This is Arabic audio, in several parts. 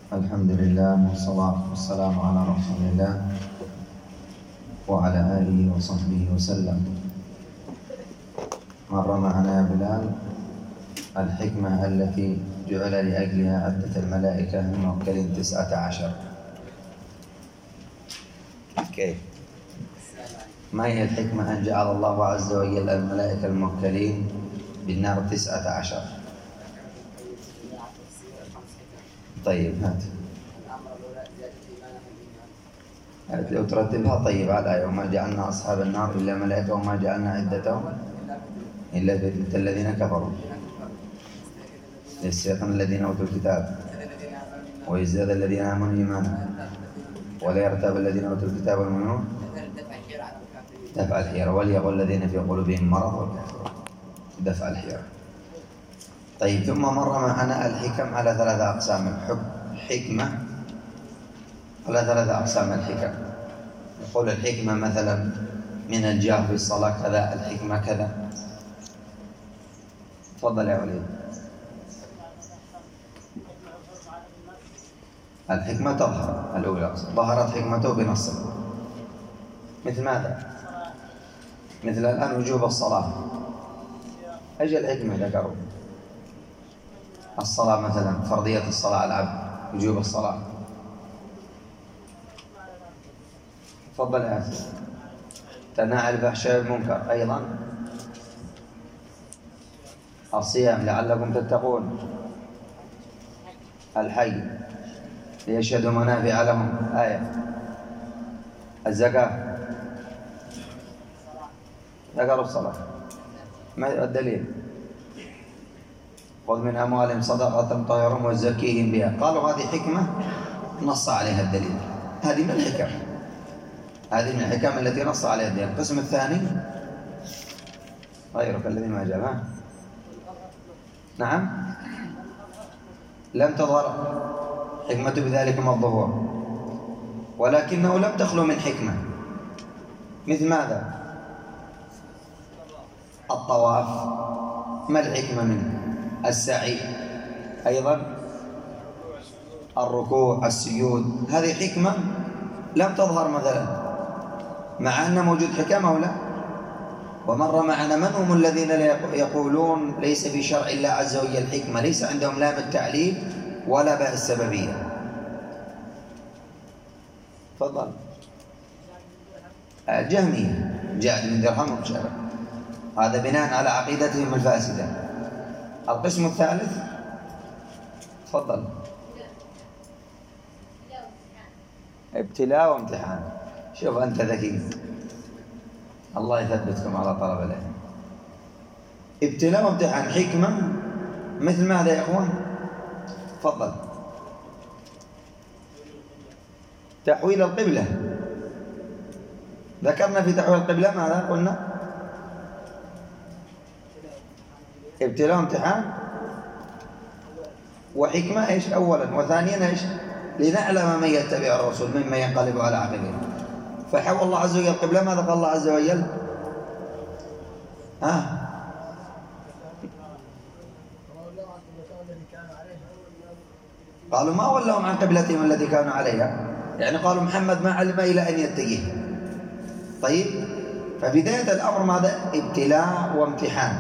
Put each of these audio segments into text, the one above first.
الحمد لله والصلاة والسلام على رسول الله وعلى آله وصحبه وسلم. مر معنا يا بلال الحكمة التي جعل لأجلها عدة الملائكة الموكلين 19. كيف؟ ما هي الحكمة أن جعل الله عز وجل الملائكة الموكلين بالنار 19؟ طيب هات لو ترتبها. طيب على الآية: وما جعلنا أصحاب النار إلا ملائكة وما جعلنا عدتهم إلا فتنة الذين كفروا ليستيقن الذين أوتوا الكتاب ويزداد الذين آمنوا إيمانا ولا يرتاب الذين أوتوا الكتاب والمؤمنون دفع الحيرة وليقل الذين في قلوبهم مرض والكافرون دفع الحيرة. طيب ثم مر معنا الحكم على 3 أقسام. حكمة على 3 أقسام الحكم. يقول الحكمة مثلا من الجهر في الصلاة كذا، الحكمة كذا. تفضل يا وليد. الحكمة تظهر الأولى، ظهرت حكمته بنص. مثل ماذا؟ مثل الآن وجوب الصلاة. أجل الحكمة ذكروا الصلاة مثلا، فرضية الصلاة على العبد، وجوب الصلاة. تفضل يا أسف. تناهى الفحشاء والمنكر. أيضا الصيام لعلكم تتقون. الحي ليشهدوا منافع لهم. آية. الزكاة ذكروا الصلاة. ما الدليل؟ خذ من أموالهم صدقة طهرهم وزكيهم بها. قالوا هذه حكمة نص عليها الدليل. هذه من الحكم، هذه من الحكم التي نص عليها الدليل. القسم الثاني غيرك الذي ما جاء. نعم، لم تظهر حكمة بذلك ما الظهور، ولكنه لم تخلو من حكمة. مثل ماذا؟ الطواف، ما الحكمة منه؟ السعي، أيضا الركوع، السجود. هذه حكمة لم تظهر مثلا، مع أن موجود حكم أو لا. ومر معنا من هم الذين يقولون ليس في شرع الله عز وجل حكمة، ليس عندهم لا بالتعليل ولا باء السببية. تفضل. الجهمية، جعد بن درهم ومشابه، هذا بناء على عقيدتهم الفاسدة. القسم الثالث تفضل. ابتلاء وامتحان. شوف أنت ذكي، الله يثبتكم على طلب العلم. ابتلاء وامتحان حكمة مثل ماذا يا أخوان؟ تفضل. تحويل القبلة. ذكرنا في تحويل القبلة ماذا قلنا؟ ابتلاء وامتحان وحكمة ايش اولا، وثانيا ايش؟ لنعلم من يتبع الرسول ممن ينقلب على عقبه. فحول الله عز وجل القبلة. ماذا قال الله عز وجل؟ قالوا ما ولهم عن قبلتهم التي كانوا عليها، يعني قالوا محمد ما علم إلى أن يتجه. طيب، فبداية الأمر ماذا؟ ابتلاء وامتحان.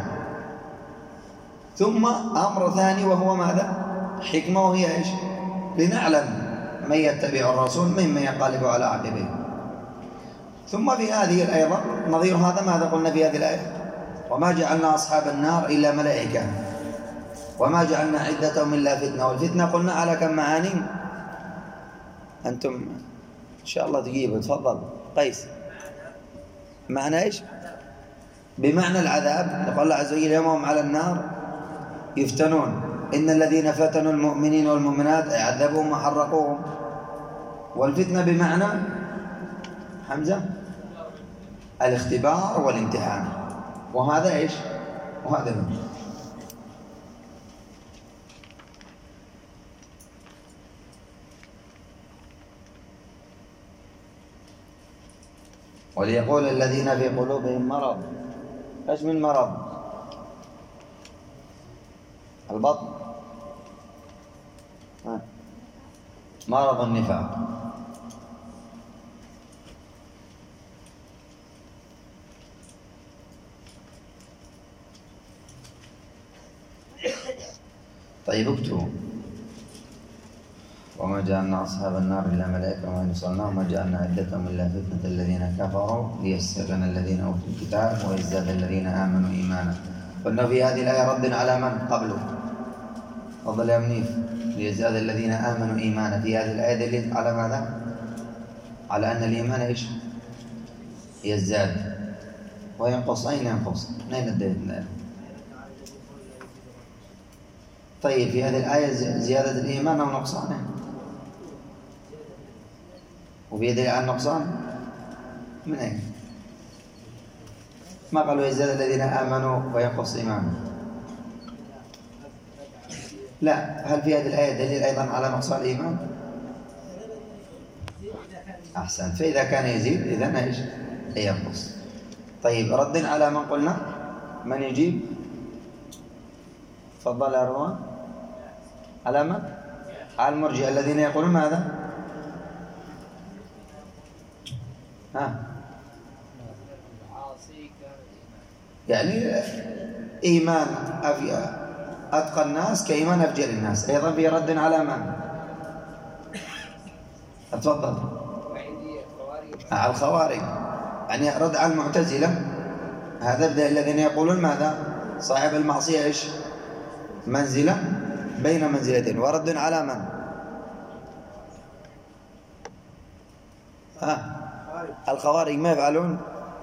ثم أمر ثاني وهو ماذا؟ حكمة، وهي إيش؟ لنعلم من يتبع الرسول ممن ينقلب على عقبه. ثم في هذه الآية أيضا نظير هذا ماذا قلنا في هذه الآية؟ وما جعلنا أصحاب النار إلا ملائكة وما جعلنا عدتهم إلا فتنة. والفتنة قلنا على كم معاني؟ أنتم إن شاء الله تجيبوا. تفضل قيس. معنى إيش؟ بمعنى العذاب. يقول الله عز وجل: يوم هم على النار يفتنون إن الذين فتنوا المؤمنين والمؤمنات عذبوهم وحرقوهم. والفتنة بمعنى حمزة الاختبار والامتحان. وهذا إيش؟ وهذا منه. وليقول الذين في قلوبهم مرض. ايش من مرض؟ البطن. مرض النفاق. طيب اكتبوا: وما جعلنا أصحاب النار إلا ملائكة وما يصلون وما جعلنا عدتهم إلا فتنة الذين كفروا ليستيقن الذين أوتوا الكتاب ويزداد الذين آمنوا إيمانا. قلنا في هذه الآية رد على من قبله. تفضل يا منيف. ليزداد الذين آمنوا إيمانا، في هذه الآية دليل على ماذا؟ على أن الإيمان إيش؟ يزداد وينقص. أين ينقص؟ أين الدليل؟ طيب في هذه الآية زيادة الإيمان أو نقصانه؟ وبيدل على النقصان من أين؟ ما قالوا يزداد الذين آمنوا وينقص إيمانهم؟ لا. هل في هذه الآية دليل أيضا على نقصان الإيمان؟ أحسن. فإذا كان يزيد إذن إيش؟ ينقص. طيب رد على من قلنا. من يجيب؟ تفضل يا روان. على من؟ على المرجئة الذين يقولون ماذا؟ يعني إيمان أتقى الناس كإيمان أفجر الناس. أيضا في رد على من؟ أتفضل. على الخوارج. يعني رد على المعتزلة. هذا بدأ الذين يقولون ماذا؟ صاحب المعصية إيش؟ منزلة بين منزلتين. ورد على من؟ الخوارج ما يفعلون؟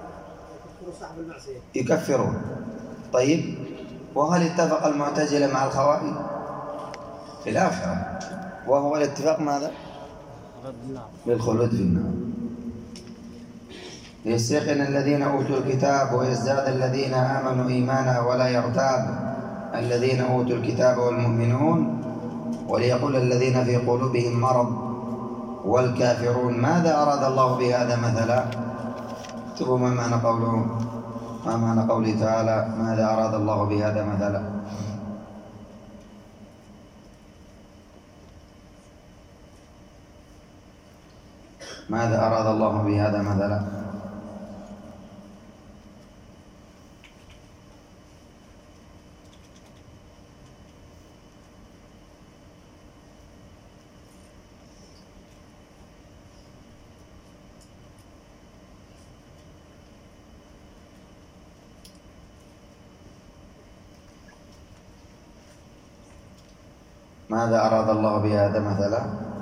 يكفرون. طيب وهل اتفق المعتزلة مع الخوارج في الآخرة؟ وهو الاتفاق ماذا؟ بالخلود في النار. ليستيقن الذين أوتوا الكتاب ويزداد الذين آمنوا إيمانا ولا يرتاب الذين أوتوا الكتاب والمؤمنون وليقول الذين في قلوبهم مرض والكافرون ماذا أراد الله بهذا مثلا. اكتبوا ما معنى قوله تعالى ماذا أراد الله بهذا مثلا. ماذا أراد الله بهذا مثلا. ماذا أراد الله بهذا مثلا.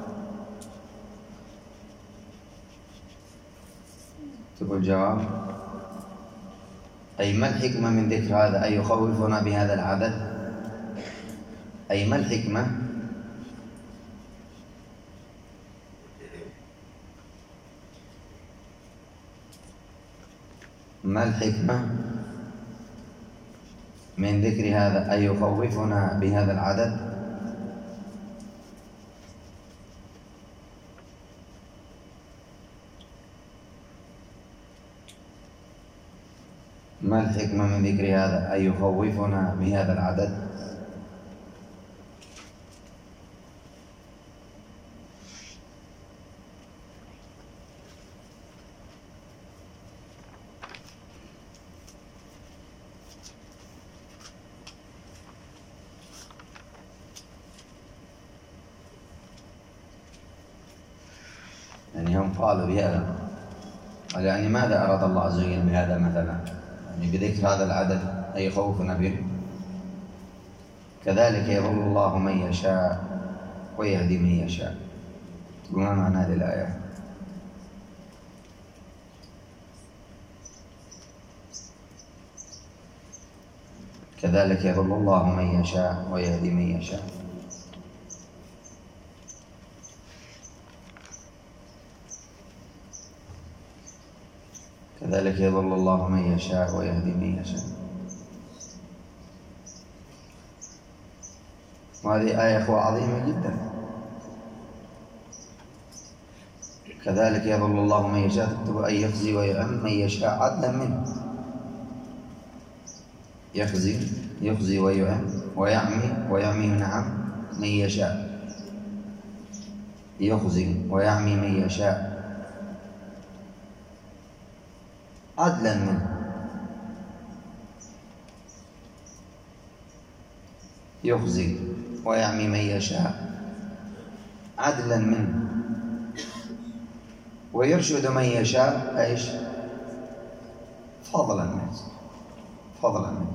تقول الجواب. أي ما الحكمة من ذكر هذا؟ أي يخوفنا بهذا العدد. أي ما الحكمة؟ ما الحكمة من ذكر هذا؟ أي يخوفنا بهذا العدد. ما الحكمة من ذكر هذا؟ أي يخوفنا بهذا العدد. يعني هم قالوا بهذا. يعني ماذا أراد الله عز وجل بهذا مثلا؟ يعني بذكر هذا العدد أي يخوفنا به. كذلك يضل الله من يشاء ويهدي من يشاء. ما معنى هذه الآية؟ كذلك يضل الله من يشاء ويهدي من يشاء. كذلك يضل الله من يشاء ويهدي من يشاء. وهذه آية أخوة عظيمة جدا. كذلك يضل الله من يشاء. تكتب أن يخزي ويعم من يشاء عدلا منه. يخزي ويعم ويعمي من عم من يشاء. يخزي ويعمي من يشاء عدلا منه. يخزي ويعمي من يشاء عدلا منه، ويرشد من يشاء ايش؟ فضلا منه. فضلا منه.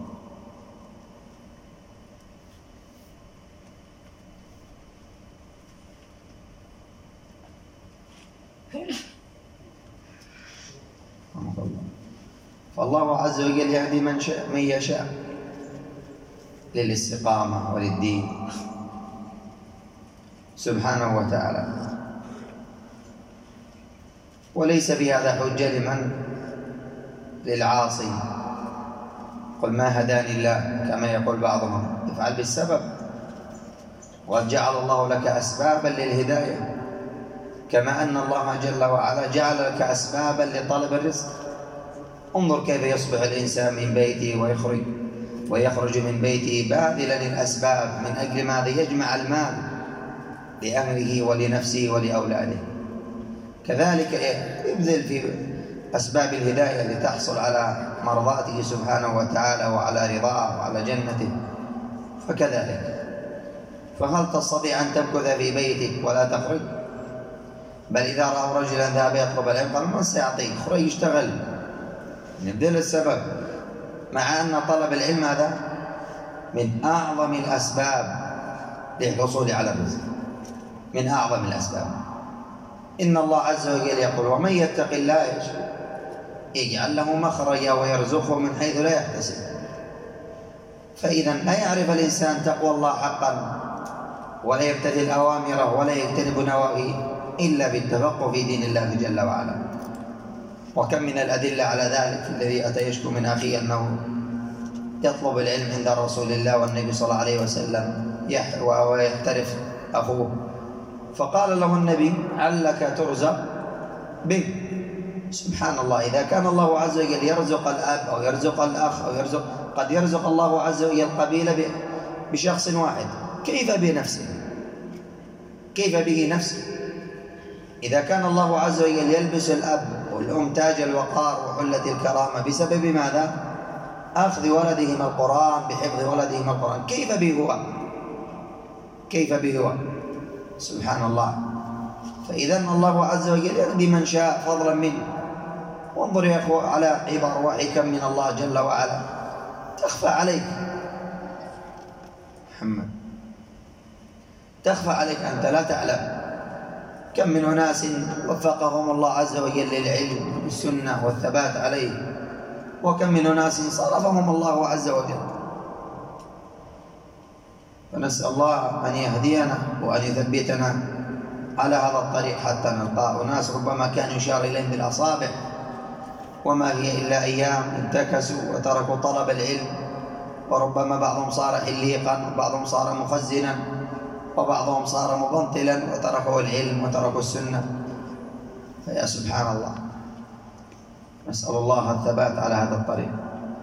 فالله عز وجل يهدي من يشاء للاستقامة وللدين سبحانه وتعالى، وليس في هذا حجة لمن للعاصي. قل ما هداني الله، كما يقول بعضهم افعل بالسبب، وقد جعل الله لك أسبابا للهداية، كما أن الله جل وعلا جعل لك أسبابا لطلب الرزق. انظر كيف يصبح الإنسان من بيته ويخرج من بيته باذلا الأسباب من أجل ماذا؟ يجمع المال لأهله ولنفسه ولأولاده. كذلك ابذل في أسباب الهداية لتحصل على مرضاته سبحانه وتعالى وعلى رضاه وعلى جنته. فكذلك، فهل تستطيع أن تمكث في بيتك ولا تخرج؟ بل إذا رأوا رجلا ذهب يطلب العلم قال من سيعطيه؟ خرج يشتغل، نبذل السبب، مع أن طلب العلم هذا من أعظم الأسباب للحصول على الرزق، من أعظم الأسباب. إن الله عز وجل يقول ومن يتق الله يجعل له مخرجا ويرزقه من حيث لا يحتسب. فإذا لا يعرف الإنسان تقوى الله حقا ولا يمتثل أوامره ولا يجتنب نواهيه إلا بالتفقه في دين الله جل وعلا. وكم من الأدلة على ذلك. الذي أتى يشكو من أخيه أنه يطلب العلم عند رسول الله والنبي صلى الله عليه وسلم ويحترف أخوه، فقال له النبي علك ترزق به. سبحان الله، إذا كان الله عز وجل يرزق الأب أو يرزق الأخ أو قد يرزق الله عز وجل قبيلة بشخص واحد، كيف بنفسه؟ كيف به نفسه؟ إذا كان الله عز وجل يلبس الأب والأم تاج الوقار وحلة الكرامة بسبب ماذا؟ أخذ ولدهم القرآن، بحفظ ولدهم القرآن، كيف به هو؟ كيف به هو؟ سبحان الله. فإذا الله عز وجل يهدي من شاء فضلا منه. وانظر يا أخوة على عبر وحكم من الله جل وعلا تخفى عليك محمد، تخفى عليك، أنت لا تعلم. كم من أناس وفقهم الله عز وجل للعلم والسنة والثبات عليه، وكم من أناس صرفهم الله عز وجل. فنسأل الله أن يهدينا وأن يثبتنا على هذا الطريق حتى نلقاه. أناس ربما كان يشار إليهم بالأصابع وما هي إلا أيام انتكسوا وتركوا طلب العلم، وربما بعضهم صار حليقا وبعضهم صار مخزنا وبعضهم صار مبنطلا وتركوا العلم وتركوا السنة. فيا سبحان الله، نسأل الله الثبات على هذا الطريق.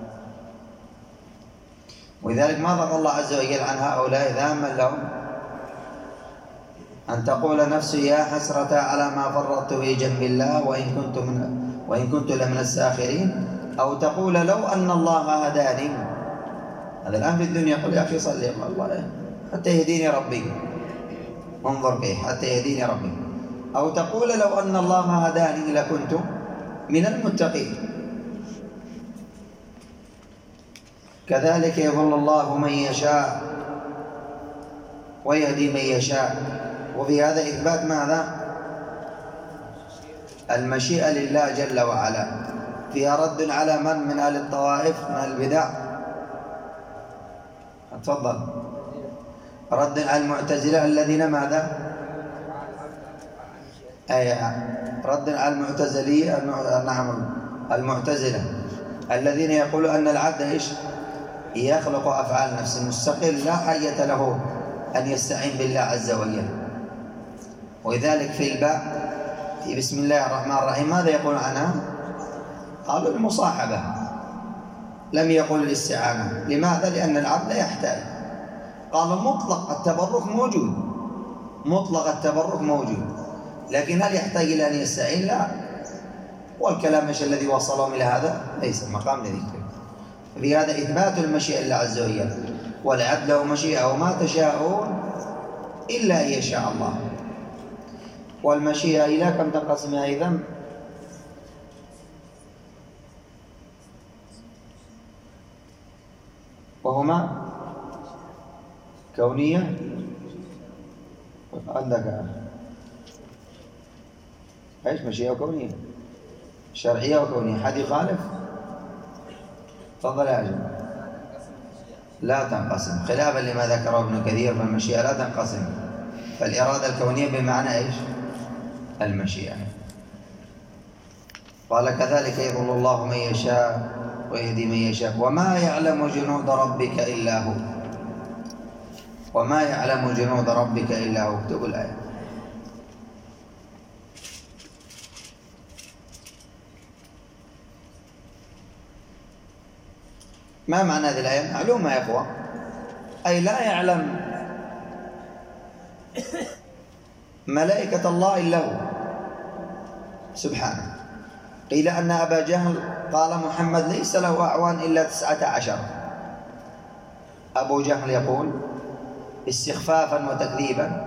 ولذلك ما ضغط الله عز وجل عن هؤلاء ذاما لهم أن تقول نفسي يا حسرة على ما فرطت في جنب الله وإن كنت لمن الساخرين، أو تقول لو أن الله هداني. هذا الآن في الدنيا يقول يا أخي صلي الله حتى يهديني ربي، انظر كيف حتى يهديني ربي. أو تقول لو أن الله هداني لكنت من المتقين. كذلك يضل الله من يشاء ويهدي من يشاء. وفي هذا إثبات ماذا؟ المشيئة لله جل وعلا. فيها رد على من أهل الطوائف من البدع. تفضل. رد على المعتزلة الذين ماذا؟ رد على المعتزلية، نعم المعتزلة الذين يقولون أن العبد يخلق أفعال نفسه مستقل، لا حاجة له أن يستعين بالله عز وجل. ولذلك في الباء في بسم الله الرحمن الرحيم ماذا يقول عنها؟ قالوا المصاحبة، لم يقل الاستعانة. لماذا؟ لأن العبد لا يحتاج. قالوا مطلق التبرك موجود، مطلق التبرك موجود، لكن هل يحتاج إلى أن يستعين؟ لا. والكلام الذي وصلهم إلى هذا ليس مقام لذكره. في هذا إثبات المشيئة لله عز وجل، والعبد له مشيئة وما تشاءون إلا أن يشاء الله. والمشيئة إلى كم تنقسم أيضا؟ وهما كونية، عندك ايش؟ مشيئة وكونية، شرعية وكونية. حد يخالف؟ تفضل يا جماعة. لا تنقسم، خلافا لما ذكره ابن كثير، فالمشيئة لا تنقسم، فالإرادة الكونية بمعنى ايش؟ المشيئة. قال كذلك يضل الله من يشاء ويهدي من يشاء وما يعلم جنود ربك إلا هو. وما يعلم جنود ربك إلا هو. اكتبوا الآية. ما معنى هذه الآية؟ معلومة يا أخوة، أي لا يعلم ملائكة الله إلا هو سبحانه. قيل أن أبا جهل قال محمد ليس له أعوان إلا 19. أبو جهل يقول استخفافا وتكذيبا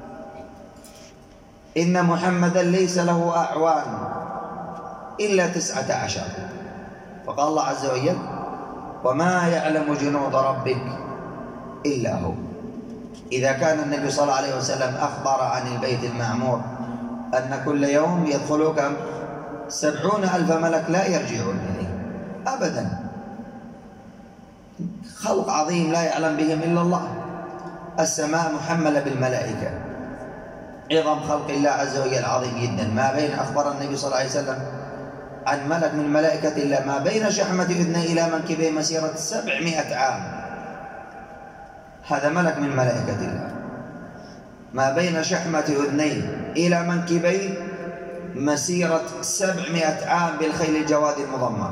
إن محمدا ليس له أعوان إلا 19. فقال الله عز وجل وما يعلم جنود ربك إلا هو. إذا كان النبي صلى الله عليه وسلم أخبر عن البيت المعمور أن كل يوم يدخل كم؟ 70,000 ملك لا يرجعون إليه أبدا. خلق عظيم لا يعلم بهم إلا الله. السماء محملة بالملائكة، عظم خلق الله عز وجل عظيم جدا. ما بين أخبر النبي صلى الله عليه وسلم عن ملك من ملائكة الله ما بين شحمة أذنيه إلى منكبيه مسيرة 700 عام. هذا ملك من ملائكة الله. ما بين شحمة أذنيه إلى منكبيه مسيرة 700 عام بالخيل الجواد المضمر.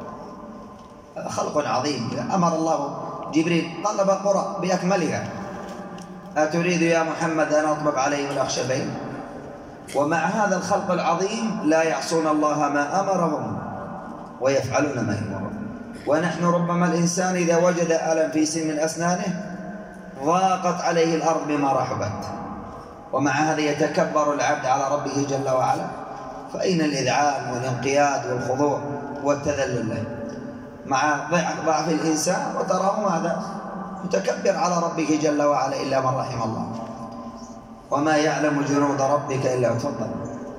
خلق عظيم. أمر الله جبريل طلب القرى بأكملها. أتريد يا محمد أن أطبق عليهم الأخشبين؟ ومع هذا الخلق العظيم لا يعصون الله ما أمرهم ويفعلون ما يأمرون. ونحن ربما الإنسان إذا وجد ألم في سن من أسنانه ضاقت عليه الأرض بما رحبت، ومع هذا يتكبر العبد على ربه جل وعلا. فأين الإذعان والانقياد والخضوع والتذلل له مع ضعف الإنسان؟ وتراه ماذا؟ متكبر على ربه جل وعلا إلا من رحم الله. وما يعلم جنود ربك إلا هو. تفضل.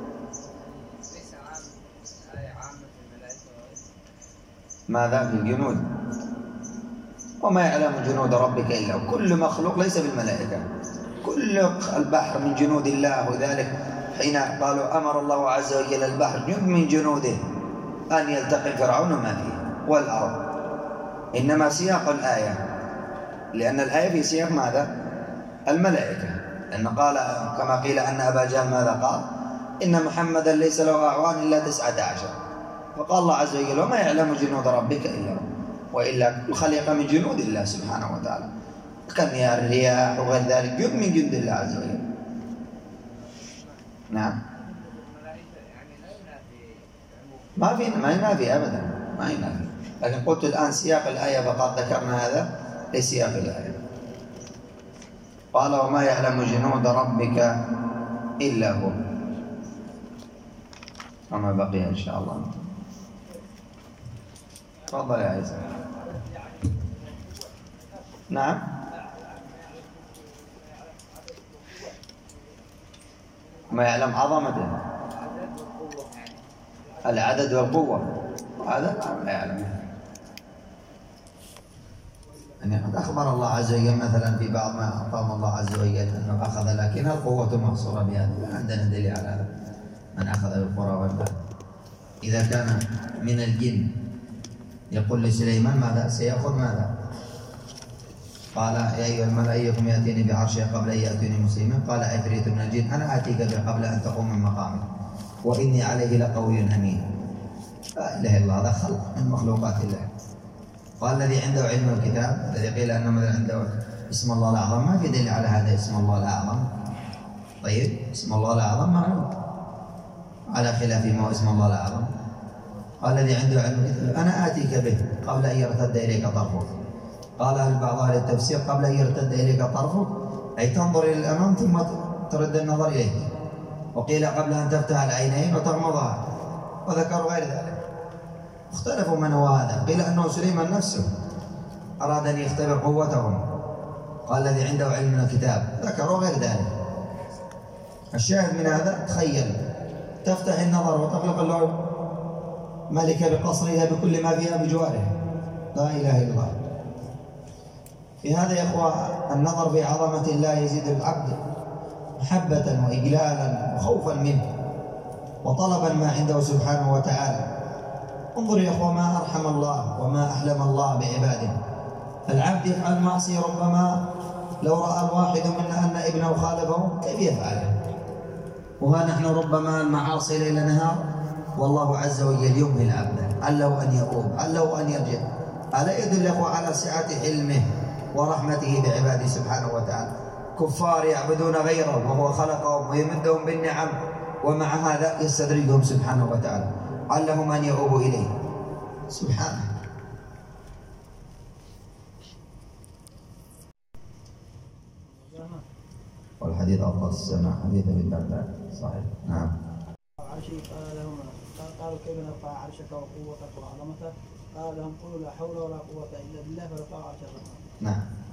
ماذا في الجنود؟ وما يعلم جنود ربك إلا هو. كل مخلوق ليس بالملائكة، كل البحر من جنود الله. وذلك حين قالوا أمر الله عز وجل البحر جند من جنوده أن يلتقي فرعون ما فيه والأرض. إنما سياق الآية، لأن الآية في سياق ماذا؟ الملائكة. لأن قال كما قيل أن أبا جهل ماذا قال؟ إن محمدا ليس له أعوان إلا 19. فقال الله عز وجل وما يعلم جنود ربك إلا هو. وإلا كل خليقة من جنود الله سبحانه وتعالى، كالمياه الرياح وغير ذلك جند من جند الله عز وجل. نعم. ما ينافي أبدا، ما ينافي. لكن قلت الآن سياق الآية فقد ذكرنا هذا لسياق الآية. قال وما يعلم جنود ربك إلا هو. وما بقي إن شاء الله. تفضل يا عيسى. نعم. ما يعلم عظمته، العدد والقوة، هذا ما يعلم. يعني قد أخبر الله عز وجل مثلا في بعض ما أعطاه الله عز وجل أنه أخذ، لكن القوة محصورة بهذا. لا عندنا دليل على هذا. من أخذ بالقرى والبلد. إذا كان من الجن يقول لسليمان ماذا سيأخذ؟ ماذا قال يا أيها الملأ أيكم يأتيني بعرشها قبل أن يأتيني مسلما؟ قال عفريت من الجن أنا آتيك به قبل أن تقوم من مقامك وإني عليه لقوي أمين. لا إله إلا الله، هذا خلق من مخلوقات الله. قال الذي عنده علم الكتاب، الذي قيل أنه مثلا عنده اسم الله الأعظم، ما في دليل على هذا اسم الله الأعظم. طيب اسم الله الأعظم معلوم على خلاف ما هو اسم الله الأعظم. الذي عنده علم الكتاب أنا آتيك به قبل أن يرتد إليك طرفك. قال بعض أهل التفسير قبل أن يرتد إليك طرفك أي تنظر إلى الأمام ثم ترد النظر إليك، وقيل قبل أن تفتح العينين وتغمضها، وذكروا غير ذلك. اختلفوا من هو هذا، قيل أنه سليمان نفسه أراد أن يختبر قوتهم، قال الذي عنده علم من الكتاب، ذكروا غير ذلك. الشاهد من هذا تخيل تفتح النظر وتغلق اللعب ملكة بقصرها بكل ما فيها بجوارها، لا إله إلا الله. في هذا يا إخوة النظر في عظمة الله يزيد العبد محبة وإجلالا وخوفا منه وطلبا ما عنده سبحانه وتعالى. انظر يا إخوة ما أرحم الله وما أحلم الله بعباده. العبد يفعل معصية ربما لو رأى الواحد منا أن ابنه خالفه كيف يفعله، وها نحن ربما المعاصي ليل نهار والله عز وجل يمهل عبده علّه أن يؤوب علّه أن يرجع. ألا يدل يا إخوة على سعة حلمه ورحمته بعباده سبحانه وتعالى. كفار يعبدون غيره وهو خلقهم ويمدهم بالنعم، ومع هذا يستدرجهم سبحانه وتعالى علّهم أن يؤوبوا إليه سبحانه. والحديث أفضل السماع حديث ابن عباس صحيح. نعم. عرشي قال لهم قالوا كيف نرفع عرشك وقوتك وعظمتك؟ قال لهم قولوا لا حول ولا قوة إلا بالله فرفع عرش الرحمن. نعم.